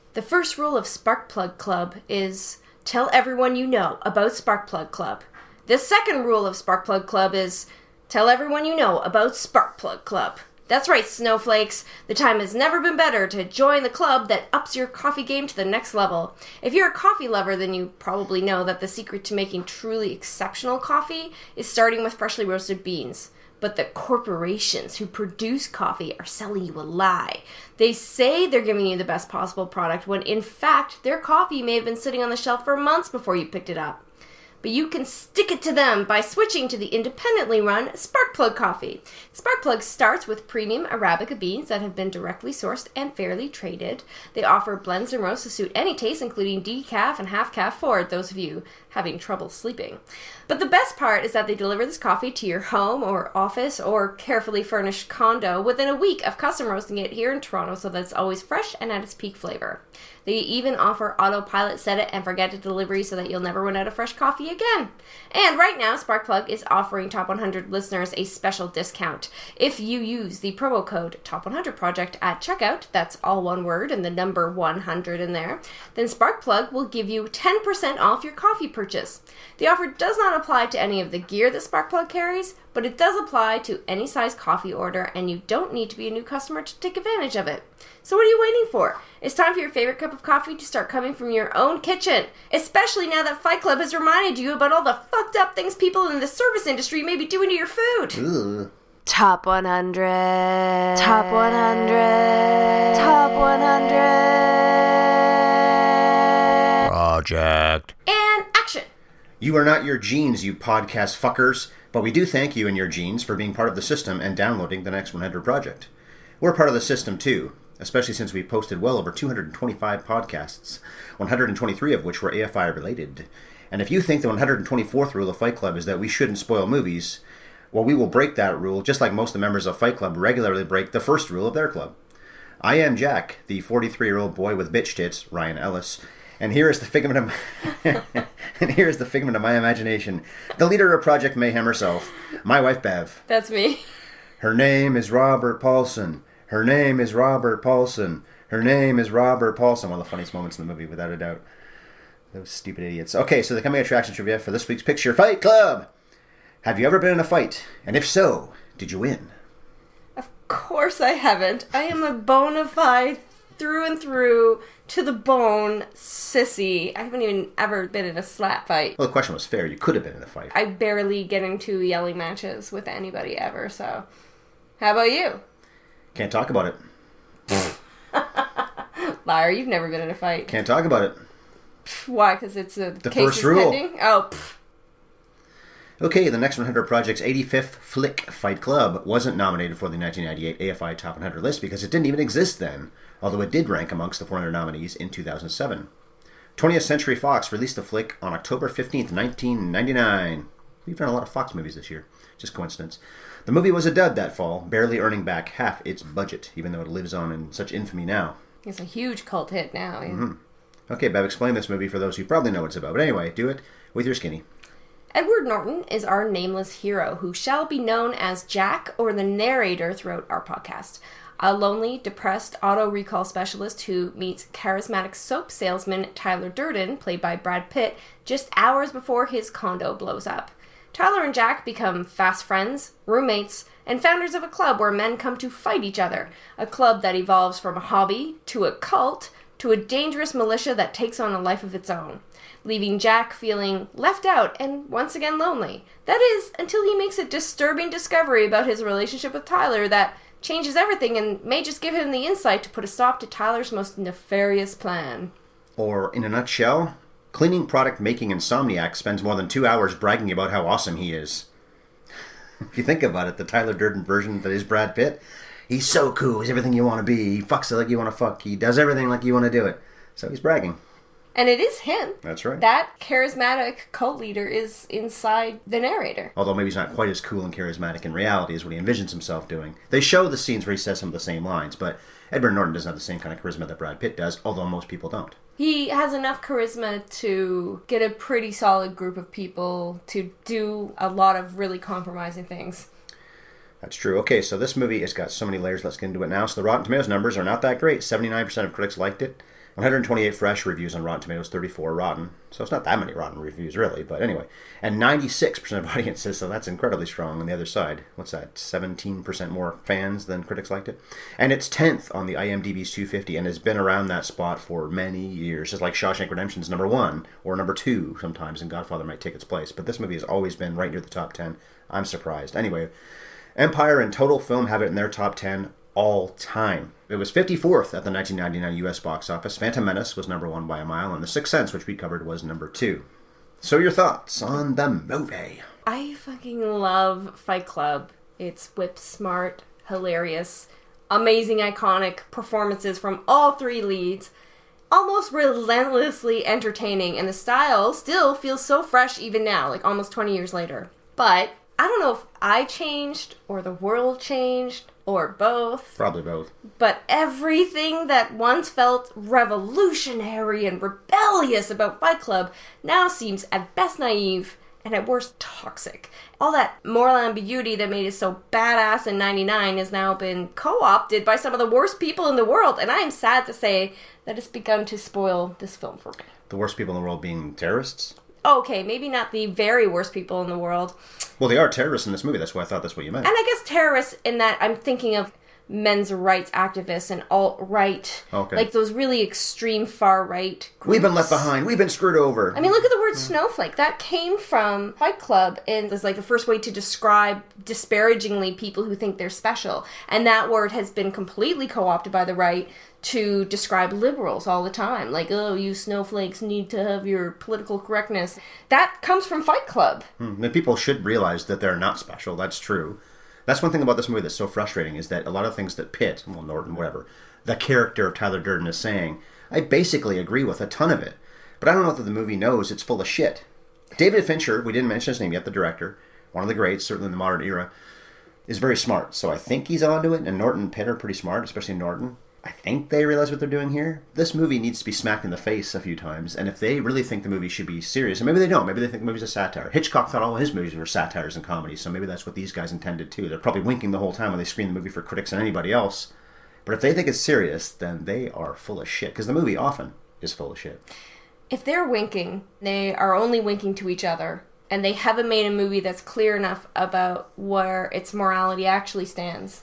The first rule of Sparkplug Club is tell everyone you know about Sparkplug Club. The second rule of Sparkplug Club is tell everyone you know about Sparkplug Club. That's right, snowflakes. The time has never been better to join the club that ups your coffee game to the next level. If you're a coffee lover, then you probably know that the secret to making truly exceptional coffee is starting with freshly roasted beans. But the corporations who produce coffee are selling you a lie. They say they're giving you the best possible product when, in fact, their coffee may have been sitting on the shelf for months before you picked it up. But you can stick it to them by switching to the independently run Sparkplug Coffee. Sparkplug starts with premium Arabica beans that have been directly sourced and fairly traded. They offer blends and roasts to suit any taste, including decaf and half-calf for those of you having trouble sleeping. But the best part is that they deliver this coffee to your home or office or carefully furnished condo within a week of custom roasting it here in Toronto so that it's always fresh and at its peak flavor. They even offer autopilot set it and forget it delivery so that you'll never run out of fresh coffee again. And right now, Sparkplug is offering Top 100 listeners a special discount. If you use the promo code Top100Project at checkout, that's all one word and the number 100 in there, then Sparkplug will give you 10% off your coffee purchase. The offer does not apply to any of the gear that Sparkplug carries, but it does apply to any size coffee order, and you don't need to be a new customer to take advantage of it. So what are you waiting for? It's time for your favorite cup of coffee to start coming from your own kitchen, especially now that Fight Club has reminded you about all the fucked up things people in the service industry may be doing to your food. Ugh. Top 100. Top 100. Top 100. Project. And action. You are not your genes, you podcast fuckers, but we do thank you and your genes for being part of the system and downloading the Next 100 Project. We're part of the system too, especially since we've posted well over 225 podcasts, 123 of which were AFI related. And if you think the 124th rule of Fight Club is that we shouldn't spoil movies, well, we will break that rule just like most of the members of Fight Club regularly break the first rule of their club. I am Jack, the 43-year-old boy with bitch tits, Ryan Ellis, and here is the figment of my imagination, the leader of Project Mayhem herself, my wife Bev. That's me. Her name is Robert Paulson. Her name is Robert Paulson. Her name is Robert Paulson. One of the funniest moments in the movie, without a doubt. Those stupid idiots. Okay, so the coming attraction trivia for this week's Picture Fight Club. Have you ever been in a fight? And if so, did you win? Of course I haven't. I am a bona fide, through and through, to the bone sissy. I haven't even ever been in a slap fight. Well, the question was fair. You could have been in a fight. I barely get into yelling matches with anybody ever, so... How about you? Can't talk about it. Liar, you've never been in a fight. Can't talk about it. Why? Because it's the case first is rule. pending? Oh, pfft. Okay, the Next 100 Project's 85th Flick Fight Club wasn't nominated for the 1998 AFI Top 100 list because it didn't even exist then, although it did rank amongst the 400 nominees in 2007. 20th Century Fox released the flick on October 15th, 1999. We've done a lot of Fox movies this year. Just coincidence. The movie was a dud that fall, barely earning back half its budget, even though it lives on in such infamy now. It's a huge cult hit now. Yeah. Mm-hmm. Okay, Bev, explain this movie for those who probably know what it's about. But anyway, do it with your skinny. Edward Norton is our nameless hero who shall be known as Jack or the narrator throughout our podcast. A lonely, depressed auto recall specialist who meets charismatic soap salesman Tyler Durden, played by Brad Pitt, just hours before his condo blows up. Tyler and Jack become fast friends, roommates, and founders of a club where men come to fight each other. A club that evolves from a hobby to a cult to a dangerous militia that takes on a life of its own, leaving Jack feeling left out and once again lonely. That is, until he makes a disturbing discovery about his relationship with Tyler that changes everything and may just give him the insight to put a stop to Tyler's most nefarious plan. Or, in a nutshell, cleaning product making insomniac spends more than 2 hours bragging about how awesome he is. If you think about it, the Tyler Durden version that is Brad Pitt, he's so cool, he's everything you want to be, he fucks it like you want to fuck, he does everything like you want to do it. So he's bragging. And it is him. That's right. That charismatic cult leader is inside the narrator. Although maybe he's not quite as cool and charismatic in reality as what he envisions himself doing. They show the scenes where he says some of the same lines, but Edward Norton doesn't have the same kind of charisma that Brad Pitt does, although most people don't. He has enough charisma to get a pretty solid group of people to do a lot of really compromising things. That's true. Okay, so this movie has got so many layers. Let's get into it now. So the Rotten Tomatoes numbers are not that great. 79% of critics liked it. 128 fresh reviews on Rotten Tomatoes, 34 rotten. So it's not that many rotten reviews, really. But anyway. And 96% of audiences, so that's incredibly strong on the other side. What's that? 17% more fans than critics liked it. And it's 10th on the IMDb's 250 and has been around that spot for many years. Just like Shawshank Redemption's number 1 or number 2 sometimes, and Godfather might take its place. But this movie has always been right near the top 10. I'm surprised. Anyway, Empire and Total Film have it in their top 10 all time. It was 54th at the 1999 US box office. Phantom Menace was number 1 by a mile, and The Sixth Sense, which we covered, was number 2. So your thoughts on the movie? I fucking love Fight Club. It's whip smart, hilarious, amazing, iconic performances from all 3 leads. Almost relentlessly entertaining, and the style still feels so fresh even now, like almost 20 years later. But I don't know if I changed, or the world changed, or both. Probably both. But everything that once felt revolutionary and rebellious about Fight Club now seems at best naive and at worst toxic. All that moral ambiguity that made it so badass in 99 has now been co-opted by some of the worst people in the world, and I am sad to say that it's begun to spoil this film for me. The worst people in the world being terrorists? Okay, maybe not the very worst people in the world. Well, they are terrorists in this movie. That's why I thought that's what you meant. And I guess terrorists in that I'm thinking of men's rights activists and alt-right. Okay. Like those really extreme far-right groups. We've been left behind. We've been screwed over. I mean, look at the word snowflake. That came from Fight Club, and it's like the first way to describe disparagingly people who think they're special. And that word has been completely co-opted by the right to describe liberals all the time. Like, oh, you snowflakes need to have your political correctness. That comes from Fight Club. And people should realize that they're not special. That's true. That's one thing about this movie that's so frustrating, is that a lot of things that Pitt, well, Norton, whatever, the character of Tyler Durden is saying, I basically agree with a ton of it. But I don't know that the movie knows it's full of shit. David Fincher, we didn't mention his name yet, the director, one of the greats, certainly in the modern era, is very smart. So I think he's onto it, and Norton and Pitt are pretty smart, especially Norton. I think they realize what they're doing here. This movie needs to be smacked in the face a few times, and if they really think the movie should be serious, and maybe they don't, maybe they think the movie's a satire. Hitchcock thought all his movies were satires and comedies, so maybe that's what these guys intended too. They're probably winking the whole time when they screen the movie for critics and anybody else. But if they think it's serious, then they are full of shit, because the movie often is full of shit. If they're winking, they are only winking to each other, and they haven't made a movie that's clear enough about where its morality actually stands,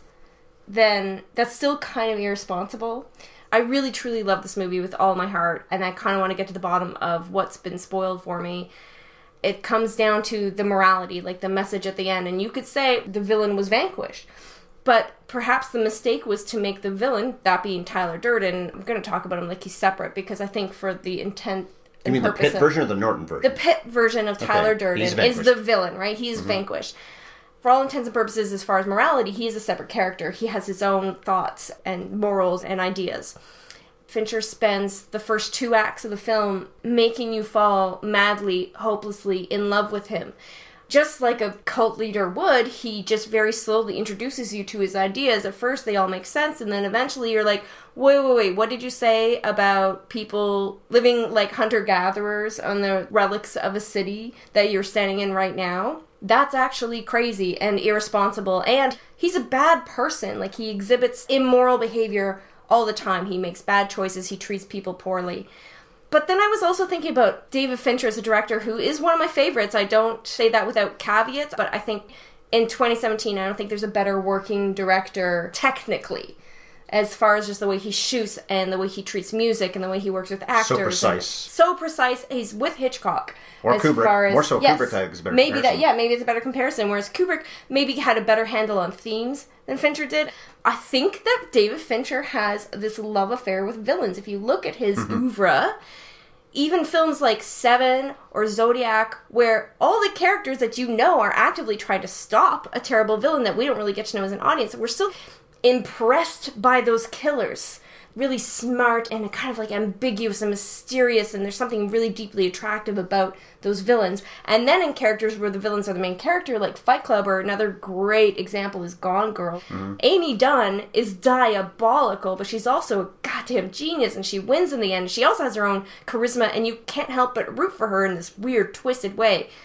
then that's still kind of irresponsible. I really truly love this movie with all my heart, and I kind of want to get to the bottom of what's been spoiled for me. It comes down to the morality, like the message at the end, and you could say the villain was vanquished. But perhaps the mistake was to make the villain, that being Tyler Durden, I'm going to talk about him like he's separate, because I think for the intent... You mean the Pitt version or the Norton version? The Pitt version of Tyler Durden is the villain, right? He's vanquished. For all intents and purposes, as far as morality, he is a separate character. He has his own thoughts and morals and ideas. Fincher spends the first 2 acts of the film making you fall madly, hopelessly in love with him. Just like a cult leader would, he just very slowly introduces you to his ideas. At first, they all make sense, and then eventually you're like, wait, what did you say about people living like hunter-gatherers on the relics of a city that you're standing in right now? That's actually crazy and irresponsible, and he's a bad person. Like, he exhibits immoral behavior all the time. He makes bad choices, he treats people poorly. But then I was also thinking about David Fincher as a director, who is one of my favorites. I don't say that without caveats, but I think in 2017, I don't think there's a better working director technically, as far as just the way he shoots and the way he treats music and the way he works with actors. So precise. He's with Hitchcock. Or Kubrick. More so Kubrick, I think, is a better comparison. Maybe it's a better comparison. Whereas Kubrick maybe had a better handle on themes than Fincher did. I think that David Fincher has this love affair with villains. If you look at his oeuvre, even films like Seven or Zodiac, where all the characters that you know are actively trying to stop a terrible villain that we don't really get to know as an audience, we're still impressed by those killers. Really smart and kind of like ambiguous and mysterious, and there's something really deeply attractive about those villains. And then in characters where the villains are the main character, like Fight Club, or another great example is Gone Girl. Amy Dunn is diabolical, but she's also a goddamn genius, and she wins in the end. She also has her own charisma, and you can't help but root for her in this weird, twisted way.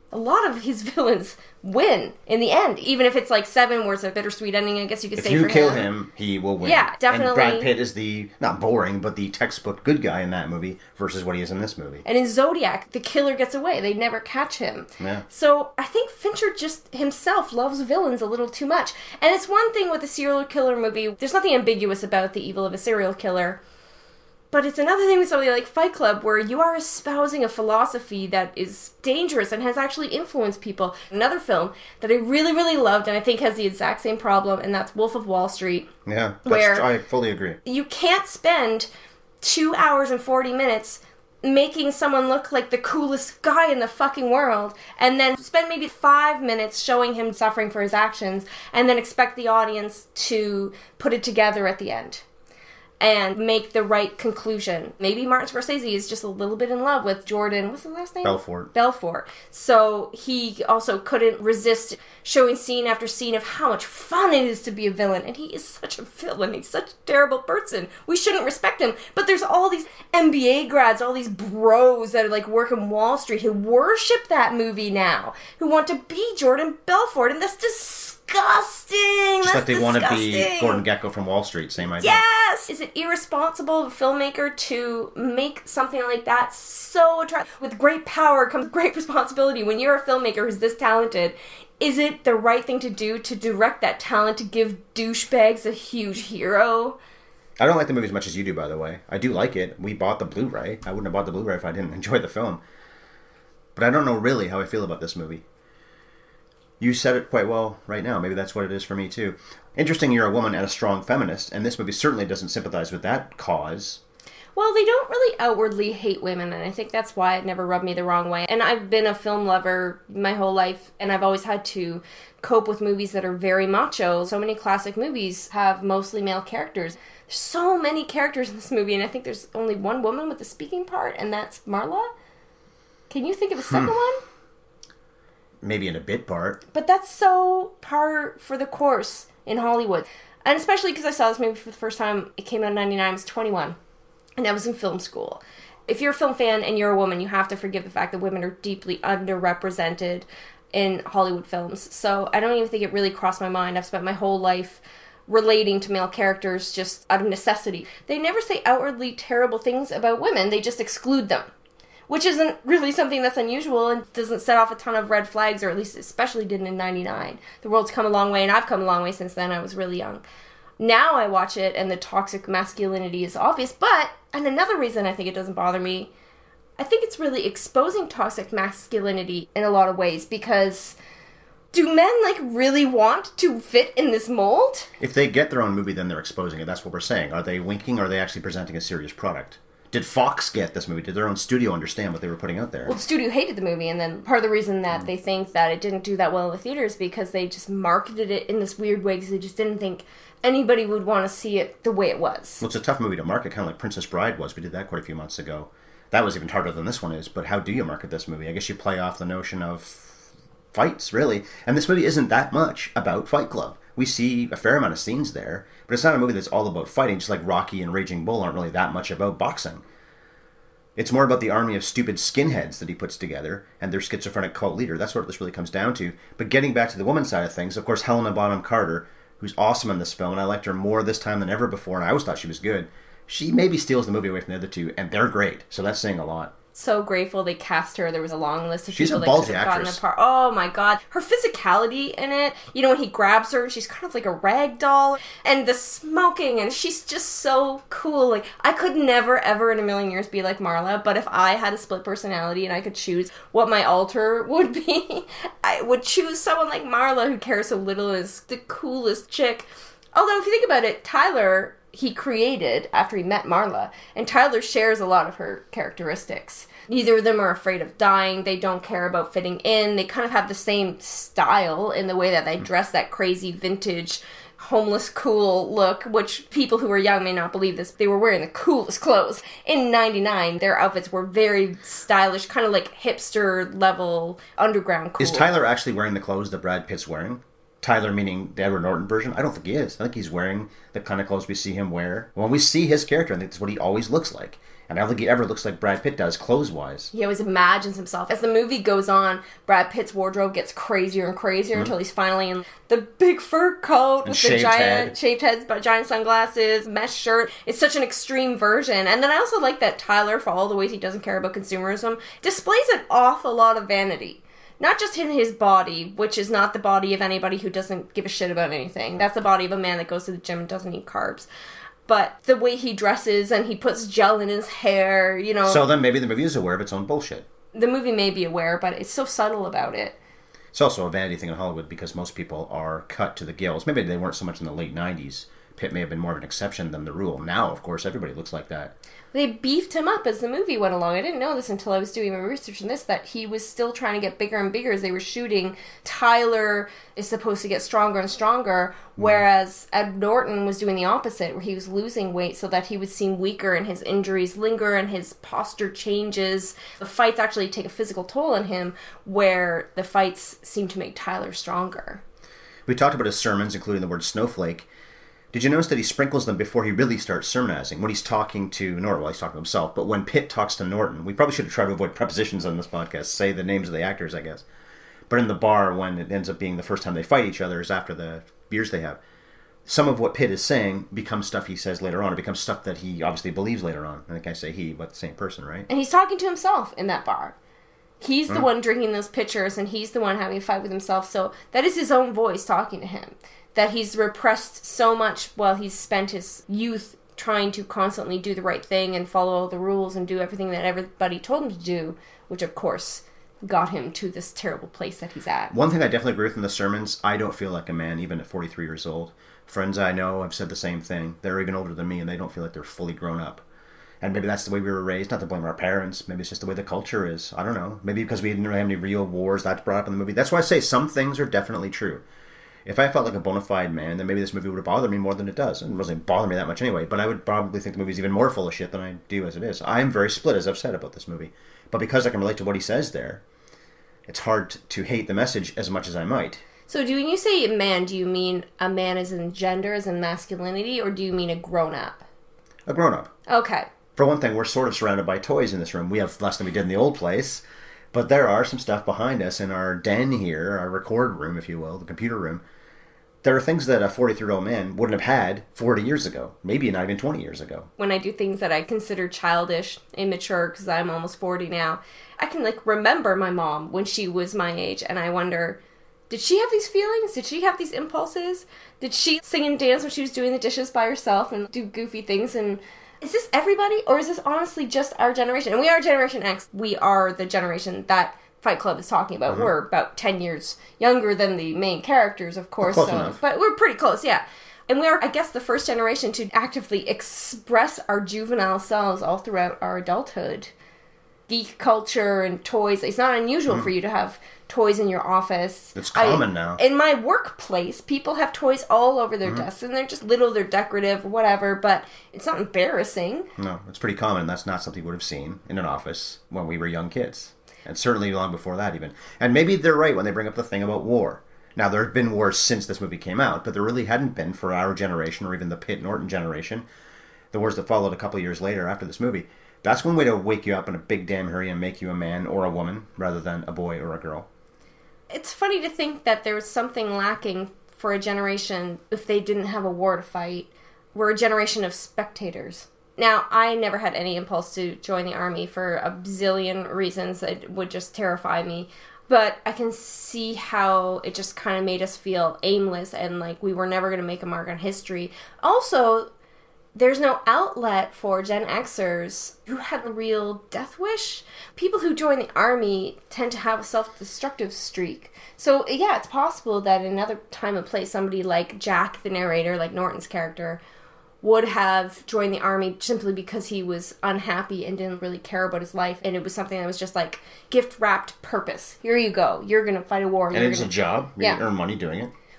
a lot of his villains win in the end. Even if it's like 7 where it's a bittersweet ending, I guess you could say for him. If you kill him, he will win. Yeah, definitely. And Brad Pitt is the, not boring, but the textbook good guy in that movie versus what he is in this movie. And in Zodiac, the killer gets away. They never catch him. Yeah. So I think Fincher just himself loves villains a little too much. And it's one thing with a serial killer movie, there's nothing ambiguous about the evil of a serial killer. But it's another thing with something like Fight Club, where you are espousing a philosophy that is dangerous and has actually influenced people. Another film that I really, really loved, and I think has the exact same problem, and that's Wolf of Wall Street. Yeah, where I fully agree. You can't spend 2 hours and 40 minutes making someone look like the coolest guy in the fucking world, and then spend maybe 5 minutes showing him suffering for his actions, and then expect the audience to put it together at the end and make the right conclusion. Maybe Martin Scorsese is just a little bit in love with Jordan, what's his last name? Belfort. So he also couldn't resist showing scene after scene of how much fun it is to be a villain. And he is such a villain. He's such a terrible person. We shouldn't respect him. But there's all these MBA grads, all these bros that are like working Wall Street who worship that movie now, who want to be Jordan Belfort. And that's disgusting. Just like they want to be Gordon Gekko from Wall Street, same idea. Yes! Is it irresponsible of a filmmaker to make something like that so attractive? With great power comes great responsibility. When you're a filmmaker who's this talented, is it the right thing to do to direct that talent to give douchebags a huge hero? I don't like the movie as much as you do, by the way. I do like it. We bought the Blu-ray. I wouldn't have bought the Blu-ray if I didn't enjoy the film. But I don't know really how I feel about this movie. You said it quite well right now. Maybe that's what it is for me, too. Interesting, you're a woman and a strong feminist, and this movie certainly doesn't sympathize with that cause. Well, they don't really outwardly hate women, and I think that's why it never rubbed me the wrong way. And I've been a film lover my whole life, and I've always had to cope with movies that are very macho. So many classic movies have mostly male characters. There's so many characters in this movie, and I think there's only one woman with the speaking part, and that's Marla. Can you think of a second one? Maybe in a bit part. But that's so par for the course in Hollywood. And especially because I saw this movie for the first time, it came out in 99, I was 21. And I was in film school. If you're a film fan and you're a woman, you have to forgive the fact that women are deeply underrepresented in Hollywood films. So I don't even think it really crossed my mind. I've spent my whole life relating to male characters just out of necessity. They never say outwardly terrible things about women, they just exclude them. Which isn't really something that's unusual and doesn't set off a ton of red flags, or at least especially didn't in 99. The world's come a long way, and I've come a long way since then. I was really young. Now I watch it, and the toxic masculinity is obvious, but, and another reason I think it doesn't bother me, I think it's really exposing toxic masculinity in a lot of ways, because do men, really want to fit in this mold? If they get their own movie, then they're exposing it. That's what we're saying. Are they winking, or are they actually presenting a serious product? Did Fox get this movie? Did their own studio understand what they were putting out there? Well, the studio hated the movie, and then part of the reason that they think that it didn't do that well in the theaters is because they just marketed it in this weird way because they just didn't think anybody would want to see it the way it was. Well, it's a tough movie to market, kind of like Princess Bride was. We did that quite a few months ago. That was even harder than this one is, but how do you market this movie? I guess you play off the notion of fights, really. And this movie isn't that much about Fight Club. We see a fair amount of scenes there, but it's not a movie that's all about fighting, just like Rocky and Raging Bull aren't really that much about boxing. It's more about the army of stupid skinheads that he puts together and their schizophrenic cult leader. That's what this really comes down to. But getting back to the woman's side of things, of course, Helena Bonham Carter, who's awesome in this film, and I liked her more this time than ever before, and I always thought she was good. She maybe steals the movie away from the other two, and they're great. So that's saying a lot. So grateful they cast her. There was a long list of She's people a that ballsy could have gotten actress. a part. Oh my god. Her physicality in it, when he grabs her, she's kind of like a rag doll. And the smoking, and she's just so cool. I could never, ever in a million years be like Marla, but if I had a split personality and I could choose what my alter would be, I would choose someone like Marla who cares so little and is the coolest chick. Although, if you think about it, Tyler, he created after he met Marla, and Tyler shares a lot of her characteristics. Neither of them are afraid of dying. They don't care about fitting in. They kind of have the same style in the way that they dress, that crazy vintage homeless cool look, which people who are young may not believe this. They were wearing the coolest clothes. In 99, their outfits were very stylish, kind of like hipster level underground cool. Is Tyler actually wearing the clothes that Brad Pitt's wearing? Tyler meaning the Edward Norton version? I don't think he is. I think he's wearing the kind of clothes we see him wear. When we see his character, I think that's what he always looks like. And I don't think he ever looks like Brad Pitt does, clothes-wise. He always imagines himself. As the movie goes on, Brad Pitt's wardrobe gets crazier and crazier until he's finally in the big fur coat with the shaved heads, but giant sunglasses, mesh shirt. It's such an extreme version. And then I also like that Tyler, for all the ways he doesn't care about consumerism, displays an awful lot of vanity. Not just in his body, which is not the body of anybody who doesn't give a shit about anything. That's the body of a man that goes to the gym and doesn't eat carbs. But the way he dresses and he puts gel in his hair, you know... So then maybe the movie is aware of its own bullshit. The movie may be aware, but it's so subtle about it. It's also a vanity thing in Hollywood because most people are cut to the gills. Maybe they weren't so much in the late 90s. Pitt may have been more of an exception than the rule. Now, of course, everybody looks like that. They beefed him up as the movie went along. I didn't know this until I was doing my research on this, that he was still trying to get bigger and bigger as they were shooting. Tyler is supposed to get stronger and stronger, whereas Ed Norton was doing the opposite, where he was losing weight so that he would seem weaker and his injuries linger and his posture changes. The fights actually take a physical toll on him, where the fights seem to make Tyler stronger. We talked about his sermons, including the word snowflake. Did you notice that he sprinkles them before he really starts sermonizing? When he's talking to Norton, well, he's talking to himself, but when Pitt talks to Norton, we probably should have tried to avoid prepositions on this podcast, say the names of the actors, I guess. But in the bar, when it ends up being the first time they fight each other is after the beers they have. Some of what Pitt is saying becomes stuff he says later on. It becomes stuff that he obviously believes later on. I think I say he, but the same person, right? And he's talking to himself in that bar. He's the one drinking those pitchers, and he's the one having a fight with himself, so that is his own voice talking to him. That he's repressed so much while he's spent his youth trying to constantly do the right thing and follow all the rules and do everything that everybody told him to do, which of course got him to this terrible place that he's at. One thing I definitely agree with in the sermons, I don't feel like a man even at 43 years old. Friends I know have said the same thing. They're even older than me and they don't feel like they're fully grown up. And maybe that's the way we were raised, not to blame our parents. Maybe it's just the way the culture is. I don't know. Maybe because we didn't really have any real wars, that's brought up in the movie. That's why I say some things are definitely true. If I felt like a bona fide man, then maybe this movie would have bothered me more than it does. It doesn't bother me that much anyway, but I would probably think the movie's even more full of shit than I do as it is. I am very split, as I've said, about this movie. But because I can relate to what he says there, it's hard to hate the message as much as I might. So when you say man, do you mean a man as in gender, as in masculinity, or do you mean a grown-up? A grown-up. Okay. For one thing, we're sort of surrounded by toys in this room. We have less than we did in the old place, but there are some stuff behind us in our den here, our record room, if you will, the computer room. There are things that a 43-year-old man wouldn't have had 40 years ago, maybe not even 20 years ago. When I do things that I consider childish, immature, because I'm almost 40 now, I can remember my mom when she was my age, and I wonder, did she have these feelings? Did she have these impulses? Did she sing and dance when she was doing the dishes by herself and do goofy things? And is this everybody, or is this honestly just our generation? And we are Generation X. We are the generation that Fight Club is talking about. We're about 10 years younger than the main characters, of course. Close enough. But we're pretty close, yeah. And we are, I guess, the first generation to actively express our juvenile selves all throughout our adulthood. Geek culture and toys. It's not unusual for you to have toys in your office. It's common now. In my workplace, people have toys all over their desks, and they're just little, they're decorative, or whatever, but it's not embarrassing. No, it's pretty common. That's not something we would have seen in an office when we were young kids. And certainly long before that even. And maybe they're right when they bring up the thing about war. Now, there have been wars since this movie came out, but there really hadn't been for our generation or even the Pitt-Norton generation. The wars that followed a couple of years later after this movie. That's one way to wake you up in a big damn hurry and make you a man or a woman rather than a boy or a girl. It's funny to think that there was something lacking for a generation if they didn't have a war to fight. We're a generation of spectators. Now, I never had any impulse to join the army for a bazillion reasons that would just terrify me. But I can see how it just kind of made us feel aimless and like we were never going to make a mark on history. Also, there's no outlet for Gen Xers who had a real death wish. People who join the army tend to have a self-destructive streak. So, yeah, it's possible that in another time and place, somebody like Jack, the narrator, like Norton's character, would have joined the army simply because he was unhappy and didn't really care about his life. And it was something that was just like gift-wrapped purpose. Here you go. You're going to fight a war. And it's a job. You earn money doing it.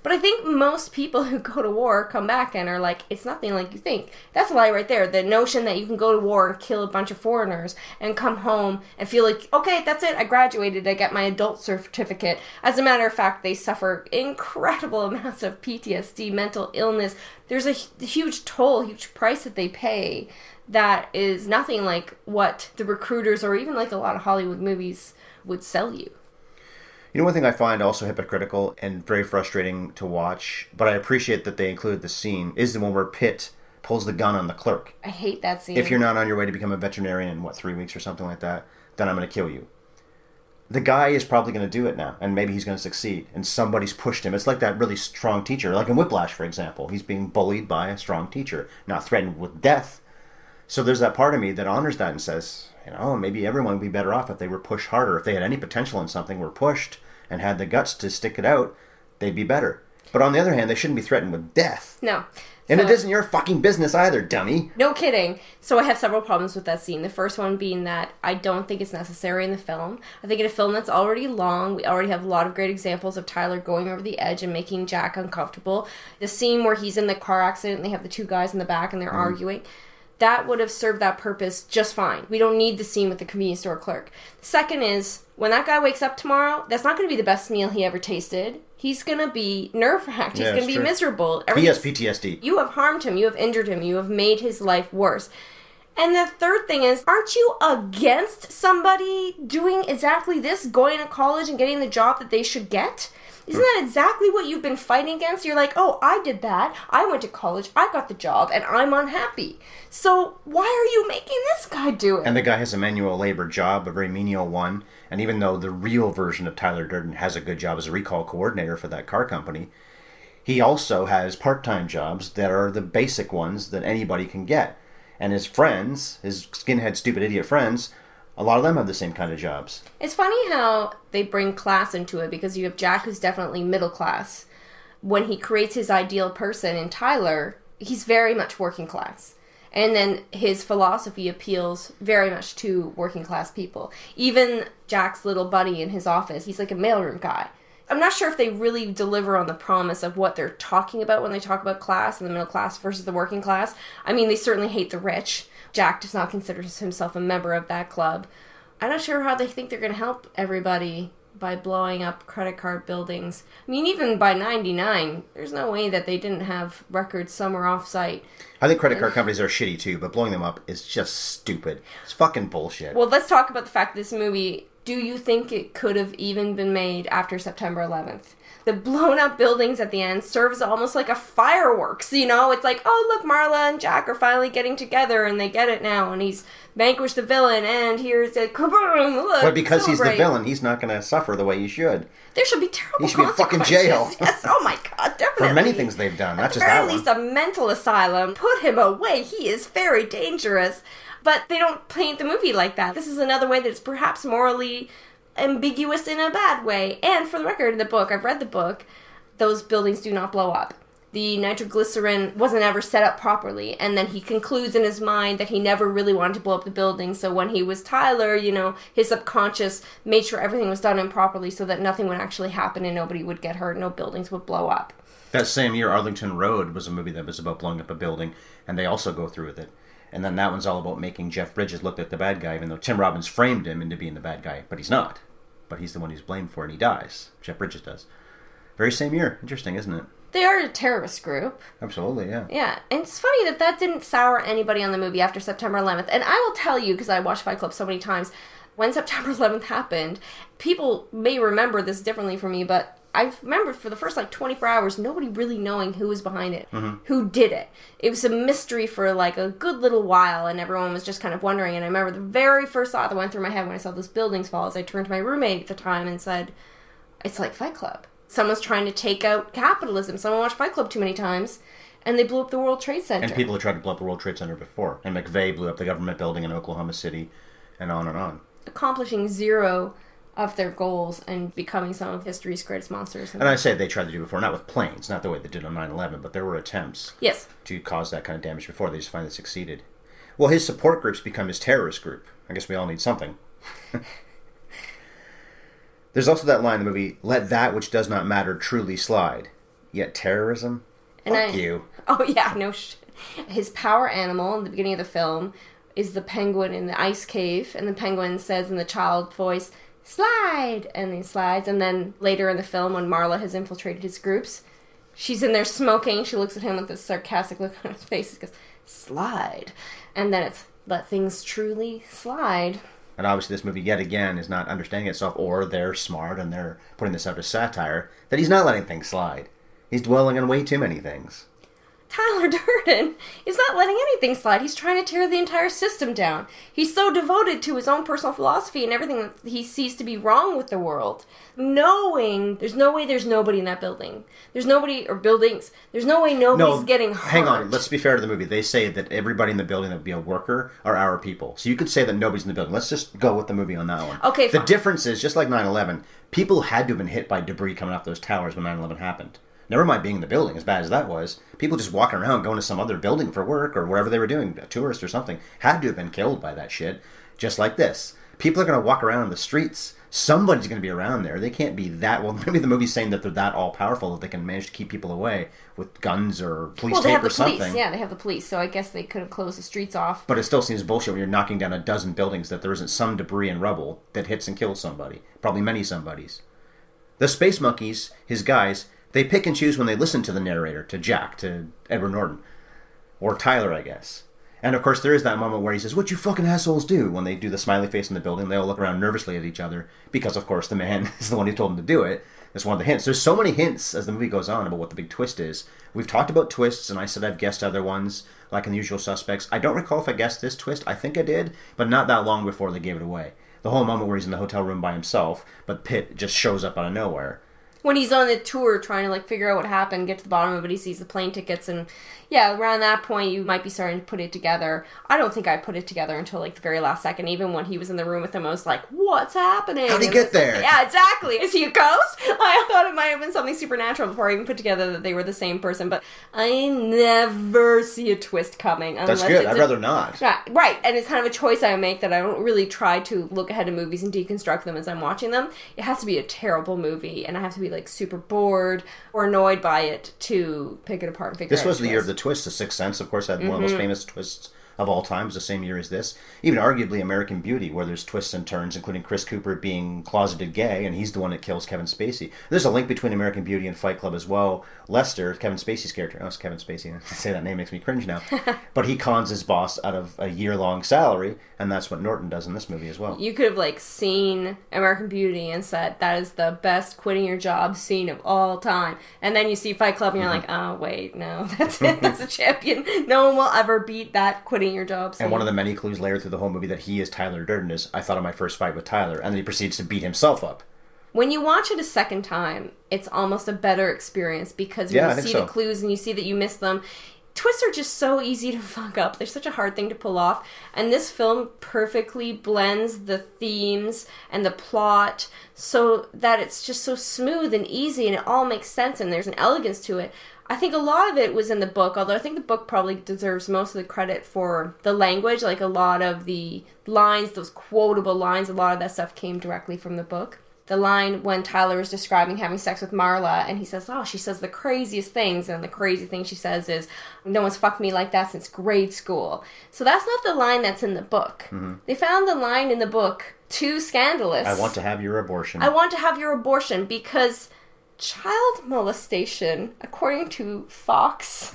But I think most people who go to war come back and are like, it's nothing like you think. That's a lie right there. The notion that you can go to war and kill a bunch of foreigners and come home and feel like, okay, that's it, I graduated, I get my adult certificate. As a matter of fact, they suffer incredible amounts of PTSD, mental illness. There's a huge toll, huge price that they pay that is nothing like what the recruiters or even like a lot of Hollywood movies would sell you. You know, one thing I find also hypocritical and very frustrating to watch, but I appreciate that they include the scene, is the one where Pitt pulls the gun on the clerk. I hate that scene. If you're not on your way to become a veterinarian in, 3 weeks or something like that, then I'm going to kill you. The guy is probably going to do it now, and maybe he's going to succeed, and somebody's pushed him. It's like that really strong teacher, like in Whiplash, for example. He's being bullied by a strong teacher, not threatened with death. So there's that part of me that honors that and says, you know, maybe everyone would be better off if they were pushed harder. If they had any potential in something, were pushed and had the guts to stick it out, they'd be better. But on the other hand, they shouldn't be threatened with death. No. And it isn't your fucking business either, dummy. No kidding. So I have several problems with that scene. The first one being that I don't think it's necessary in the film. I think in a film that's already long, we already have a lot of great examples of Tyler going over the edge and making Jack uncomfortable. The scene where he's in the car accident and they have the two guys in the back and they're arguing, that would have served that purpose just fine. We don't need the scene with the convenience store clerk. The second is, when that guy wakes up tomorrow, that's not going to be the best meal he ever tasted. He's going to be nerve-wracked. He's going to be miserable. He has PTSD. You have harmed him. You have injured him. You have made his life worse. And the third thing is, aren't you against somebody doing exactly this, going to college and getting the job that they should get? Isn't that exactly what you've been fighting against? You're like, oh, I did that. I went to college. I got the job, and I'm unhappy. So why are you making this guy do it? And the guy has a manual labor job, a very menial one. And even though the real version of Tyler Durden has a good job as a recall coordinator for that car company, he also has part-time jobs that are the basic ones that anybody can get. And his friends, his skinhead, stupid idiot friends, a lot of them have the same kind of jobs. It's funny how they bring class into it, because you have Jack, who's definitely middle class. When he creates his ideal person in Tyler, he's very much working class. And then his philosophy appeals very much to working class people. Even Jack's little buddy in his office, he's like a mailroom guy. I'm not sure if they really deliver on the promise of what they're talking about when they talk about class and the middle class versus the working class. I mean, they certainly hate the rich. Jack does not consider himself a member of that club. I'm not sure how they think they're going to help everybody by blowing up credit card buildings. I mean, even by 99, there's no way that they didn't have records somewhere off-site. I think credit card companies are shitty too, but blowing them up is just stupid. It's fucking bullshit. Well, let's talk about the fact that this movie, do you think it could have even been made after September 11th? The blown up buildings at the end serves almost like a fireworks, you know? It's like, oh, look, Marla and Jack are finally getting together and they get it now and he's vanquished the villain and here's a kaboom, look, but because celebrate. He's the villain, he's not going to suffer the way he should. There should be terrible consequences. He should be in fucking jail. Yes, oh my God, definitely. For many things they've done, not just that one. At the very least, a mental asylum. Put him away. He is very dangerous. But they don't paint the movie like that. This is another way that it's perhaps morally ambiguous in a bad way. And for the record, in the book, I've read the book, those buildings do not blow up. The nitroglycerin wasn't ever set up properly, and then he concludes in his mind that he never really wanted to blow up the building, so when he was Tyler, you know, his subconscious made sure everything was done improperly so that nothing would actually happen and nobody would get hurt, no buildings would blow up. That same year, Arlington Road was a movie that was about blowing up a building, and they also go through with it. And then that one's all about making Jeff Bridges look like the bad guy, even though Tim Robbins framed him into being the bad guy, but he's not. But he's the one who's blamed for it, and he dies. Jeff Bridges does. Very same year. Interesting, isn't it? They are a terrorist group. Absolutely, yeah. Yeah, and it's funny that didn't sour anybody on the movie after September 11th. And I will tell you, because I watched Fight Club so many times, when September 11th happened, people may remember this differently from me, but I remember for the first 24 hours, nobody really knowing who was behind it, who did it. It was a mystery for a good little while, and everyone was just kind of wondering. And I remember the very first thought that went through my head when I saw those buildings fall is I turned to my roommate at the time and said, it's like Fight Club. Someone's trying to take out capitalism. Someone watched Fight Club too many times, and they blew up the World Trade Center. And people had tried to blow up the World Trade Center before. And McVeigh blew up the government building in Oklahoma City, and on and on. Accomplishing zero of their goals and becoming some of history's greatest monsters. And I say they tried to do before, not with planes, not the way they did on 9/11, but there were attempts to cause that kind of damage before. They just finally succeeded. Well, his support groups become his terrorist group. I guess we all need something. There's also that line in the movie, let that which does not matter truly slide. Yet terrorism? And Fuck you. Oh, yeah, no shit. His power animal in the beginning of the film is the penguin in the ice cave, and the penguin says in the child voice, "Slide!" And he slides, and then later in the film, when Marla has infiltrated his groups, she's in there smoking, she looks at him with this sarcastic look on his face, and goes, "Slide." And then it's, "Let things truly slide." And obviously this movie, yet again, is not understanding itself, or they're smart and they're putting this out as satire, that he's not letting things slide. He's dwelling on way too many things. Tyler Durden is not letting anything slide. He's trying to tear the entire system down. He's so devoted to his own personal philosophy and everything that he sees to be wrong with the world. Knowing there's no way there's nobody in that building. There's nobody, or buildings. There's no way nobody's getting hurt. Hang on, let's be fair to the movie. They say that everybody in the building that would be a worker are our people. So you could say that nobody's in the building. Let's just go with the movie on that one. Okay, The fine. difference is, just like 9/11, people had to have been hit by debris coming off those towers when 9/11 happened. Never mind being in the building, as bad as that was. People just walking around, going to some other building for work or wherever they were doing, a tourist or something, had to have been killed by that shit. Just like this. People are going to walk around in the streets. Somebody's going to be around there. They can't be that... Well, maybe the movie's saying that they're that all-powerful that they can manage to keep people away with guns or police tape or something. Police. Yeah, they have the police, so I guess they could have closed the streets off. But it still seems bullshit when you're knocking down a dozen buildings that there isn't some debris and rubble that hits and kills somebody. Probably many somebodies. The Space Monkeys, his guys... They pick and choose when they listen to the narrator, to Jack, to Edward Norton. Or Tyler, I guess. And of course there is that moment where he says, "What you fucking assholes do?" When they do the smiley face in the building, they all look around nervously at each other. Because of course the man is the one who told them to do it. That's one of the hints. There's so many hints as the movie goes on about what the big twist is. We've talked about twists, and I said I've guessed other ones, like in The Usual Suspects. I don't recall if I guessed this twist. I think I did, but not that long before they gave it away. The whole moment where he's in the hotel room by himself, but Pitt just shows up out of nowhere. When he's on the tour trying to, like, figure out what happened, get to the bottom of it, he sees the plane tickets, and, yeah, around that point, you might be starting to put it together. I don't think I put it together until, like, the very last second. Even when he was in the room with him, I was like, what's happening? How'd he get there? Yeah, exactly. Is he a ghost? I thought it might have been something supernatural before I even put together that they were the same person, but I never see a twist coming. That's good. I'd rather not. Right, and it's kind of a choice I make that I don't really try to look ahead of movies and deconstruct them as I'm watching them. It has to be a terrible movie, and I have to be, like, super bored or annoyed by it to pick it apart and figure out. This was the year of the twist. The Sixth Sense, of course, had one of the most famous twists of all time. It was the same year as this. Even arguably American Beauty, where there's twists and turns, including Chris Cooper being closeted gay, and he's the one that kills Kevin Spacey. There's a link between American Beauty and Fight Club as well. Lester, Kevin Spacey's character, it's Kevin Spacey, I say that name makes me cringe now, but he cons his boss out of a year-long salary, and that's what Norton does in this movie as well. You could have, like, seen American Beauty and said, that is the best quitting your job scene of all time. And then you see Fight Club and you're like, oh, wait, no, that's it, that's a champion. No one will ever beat that quitting your job scene. And one of the many clues layered through the whole movie that he is Tyler Durden is, I thought of my first fight with Tyler, and then he proceeds to beat himself up. When you watch it a second time, it's almost a better experience because you see the clues and you see that you miss them. Twists are just so easy to fuck up. They're such a hard thing to pull off. And this film perfectly blends the themes and the plot so that it's just so smooth and easy and it all makes sense and there's an elegance to it. I think a lot of it was in the book, although I think the book probably deserves most of the credit for the language. Like, a lot of the lines, those quotable lines, a lot of that stuff came directly from the book. The line when Tyler is describing having sex with Marla, and he says, oh, she says the craziest things, and the crazy thing she says is, no one's fucked me like that since grade school. So that's not the line that's in the book. Mm-hmm. They found the line in the book too scandalous. I want to have your abortion. I want to have your abortion because child molestation, according to Fox,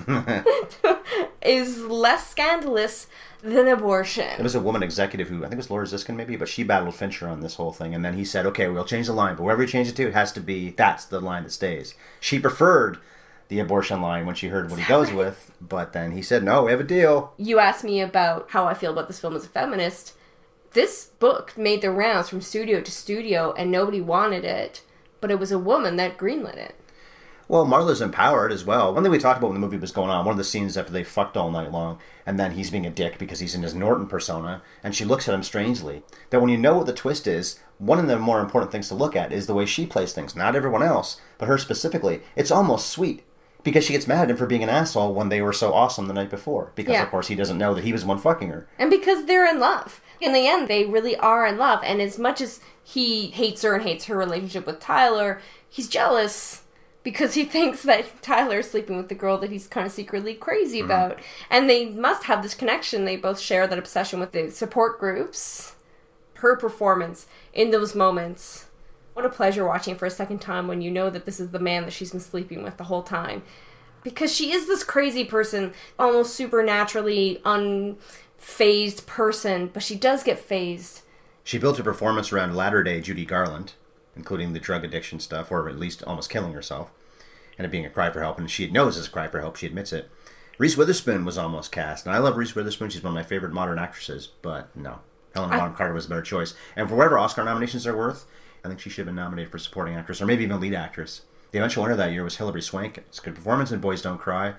is less scandalous than abortion. There was a woman executive who, I think it was Laura Ziskin maybe, but she battled Fincher on this whole thing, and then he said, okay, we'll change the line, but wherever we change it to, it has to be, that's the line that stays. She preferred the abortion line when she heard what he goes with, but then he said, no, we have a deal. You asked me about how I feel about this film as a feminist. This book made the rounds from studio to studio, and nobody wanted it, but it was a woman that greenlit it. Well, Marla's empowered as well. One thing we talked about when the movie was going on, one of the scenes after they fucked all night long, and then he's being a dick because he's in his Norton persona, and she looks at him strangely. That when you know what the twist is, one of the more important things to look at is the way she plays things. Not everyone else, but her specifically. It's almost sweet. Because she gets mad at him for being an asshole when they were so awesome the night before. Because, of course, he doesn't know that he was the one fucking her. And because they're in love. In the end, they really are in love. And as much as he hates her and hates her relationship with Tyler, he's jealous because he thinks that Tyler is sleeping with the girl that he's kind of secretly crazy about. And they must have this connection. They both share that obsession with the support groups. Her performance in those moments. What a pleasure watching it for a second time when you know that this is the man that she's been sleeping with the whole time. Because she is this crazy person, almost supernaturally unfazed person, but she does get phased. She built her performance around latter-day Judy Garland, including the drug addiction stuff, or at least almost killing herself, and it being a cry for help, and she knows it's a cry for help, she admits it. Reese Witherspoon was almost cast, and I love Reese Witherspoon, she's one of my favorite modern actresses, but no. Helena Bonham Carter was a better choice. And for whatever Oscar nominations they're worth, I think she should have been nominated for supporting actress, or maybe even lead actress. The eventual winner that year was Hilary Swank. It's a good performance in Boys Don't Cry.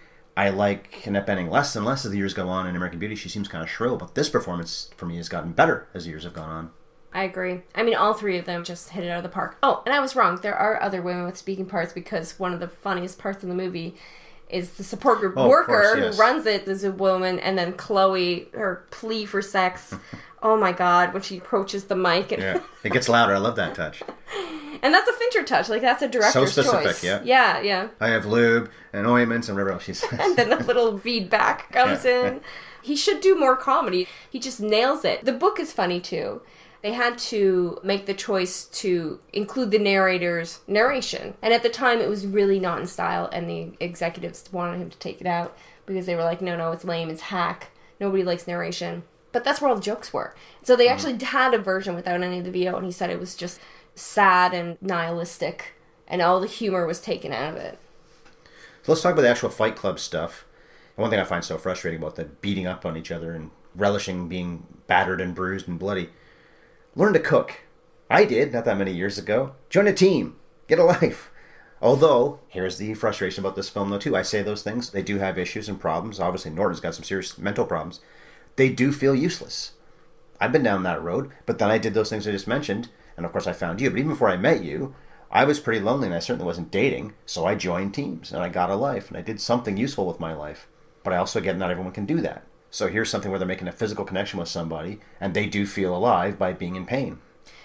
I like Annette Bening less and less as the years go on in American Beauty. She seems kind of shrill, but this performance for me has gotten better as the years have gone on. I agree. I mean, all three of them just hit it out of the park. Oh, and I was wrong. There are other women with speaking parts because one of the funniest parts in the movie is the support group worker who runs it is a woman, and then Chloe, her plea for sex. Oh my God, when she approaches the mic. And yeah, it gets louder. I love that touch. And that's a Fincher touch. Like, that's a director's choice. So specific, choice. yeah. Yeah. I have lube and ointments and whatever else she says. And then a little feedback comes in. He should do more comedy. He just nails it. The book is funny, too. They had to make the choice to include the narrator's narration. And at the time, it was really not in style, and the executives wanted him to take it out because they were like, no, it's lame, it's hack. Nobody likes narration. But that's where all the jokes were. So they actually had a version without any of the VO, and he said it was just sad and nihilistic, and all the humor was taken out of it. So let's talk about the actual Fight Club stuff. And one thing I find so frustrating about the beating up on each other and relishing being battered and bruised and bloody. Learn to cook. I did, not that many years ago. Join a team. Get a life. Although, here's the frustration about this film, though, too. I say those things. They do have issues and problems. Obviously, Norton's got some serious mental problems. They do feel useless. I've been down that road, but then I did those things I just mentioned, and of course I found you. But even before I met you, I was pretty lonely, and I certainly wasn't dating, so I joined teams, and I got a life, and I did something useful with my life. But I also get not everyone can do that. So here's something where they're making a physical connection with somebody, and they do feel alive by being in pain.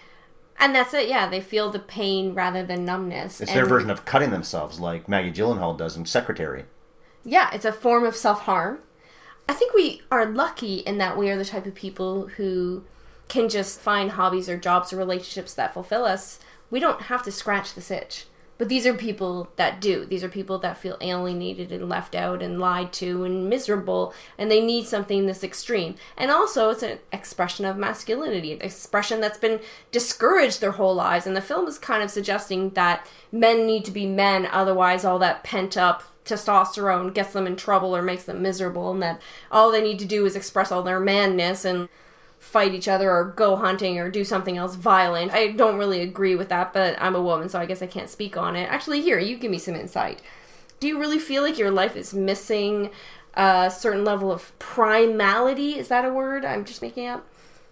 And that's it, yeah. They feel the pain rather than numbness. It's their version of cutting themselves, like Maggie Gyllenhaal does in Secretary. Yeah, it's a form of self-harm. I think we are lucky in that we are the type of people who can just find hobbies or jobs or relationships that fulfill us. We don't have to scratch this itch. But these are people that do. These are people that feel alienated and left out and lied to and miserable, and they need something this extreme. And also, it's an expression of masculinity, an expression that's been discouraged their whole lives. And the film is kind of suggesting that men need to be men, otherwise all that pent-up testosterone gets them in trouble or makes them miserable, and that all they need to do is express all their manness and fight each other or go hunting or do something else violent. I don't really agree with that, but I'm a woman, so I guess I can't speak on it. Actually, here, you give me some insight. Do you really feel like your life is missing a certain level of primality? Is that a word I'm just making up?